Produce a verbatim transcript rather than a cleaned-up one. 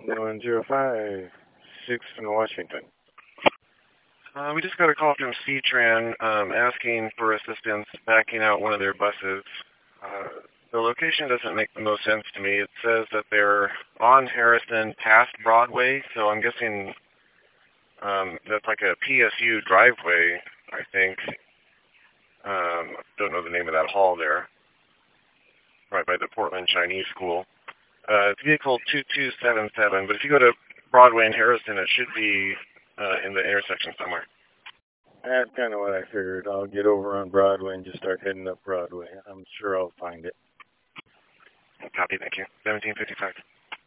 one zero five six in Washington. Uh, we just got a call from C-Tran um, asking for assistance backing out one of their buses. Uh, the location doesn't make the most sense to me. It says that they're on Harrison past Broadway, so I'm guessing um, that's like a P S U driveway, I think. Um, don't know the name of that hall there, right by the Portland Chinese School. Uh, it's vehicle two two seven seven, but if you go to Broadway and Harrison, it should be uh, in the intersection somewhere. That's kind of what I figured. I'll get over on Broadway and just start heading up Broadway. I'm sure I'll find it. Copy, thank you. seventeen fifty-five.